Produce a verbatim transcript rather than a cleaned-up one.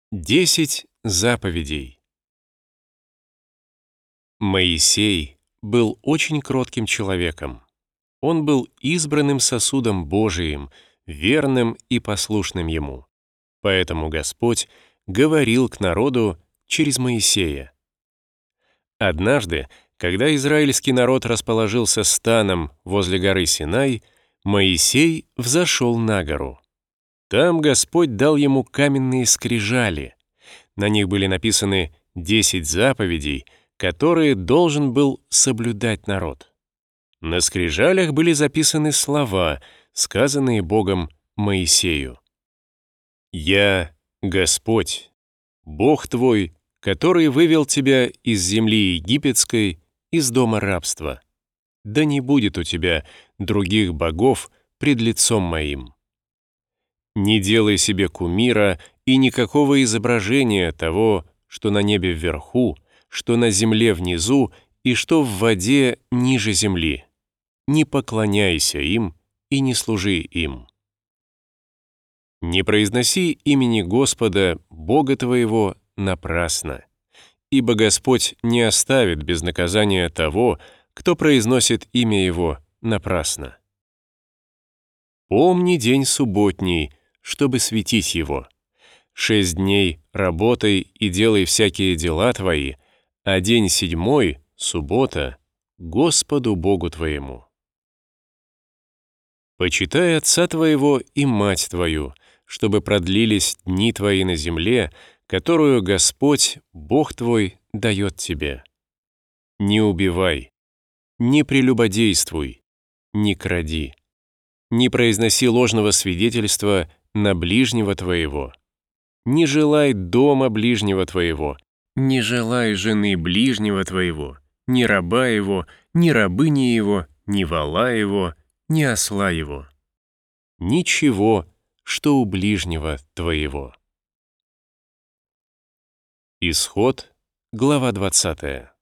Десять заповедей. Моисей был очень кротким человеком. Он был избранным сосудом Божиим, верным и послушным ему. Поэтому Господь говорил к народу через Моисея. Однажды, когда израильский народ расположился станом возле горы Синай, Моисей взошел на гору. Там Господь дал ему каменные скрижали. На них были написаны десять заповедей, которые должен был соблюдать народ. На скрижалях были записаны слова, сказанные Богом Моисею. «Я Господь, Бог твой, который вывел тебя из земли египетской, из дома рабства. Да не будет у тебя других богов пред лицом моим. Не делай себе кумира и никакого изображения того, что на небе вверху, что на земле внизу и что в воде ниже земли. Не поклоняйся им и не служи им. Не произноси имени Господа, Бога твоего, напрасно, ибо Господь не оставит без наказания того, кто произносит имя Его напрасно. Помни день субботний, чтобы светить его. Шесть дней работай и делай всякие дела твои, а день седьмой, суббота, Господу Богу твоему. Почитай отца твоего и мать твою, чтобы продлились дни твои на земле, которую Господь, Бог твой, дает тебе. Не убивай, не прелюбодействуй, не кради, не произноси ложного свидетельства на ближнего твоего. Не желай дома ближнего твоего, не желай жены ближнего твоего, ни раба его, ни рабыни его, ни вола его, ни осла его. Ничего, что у ближнего твоего». Исход, глава двадцатая.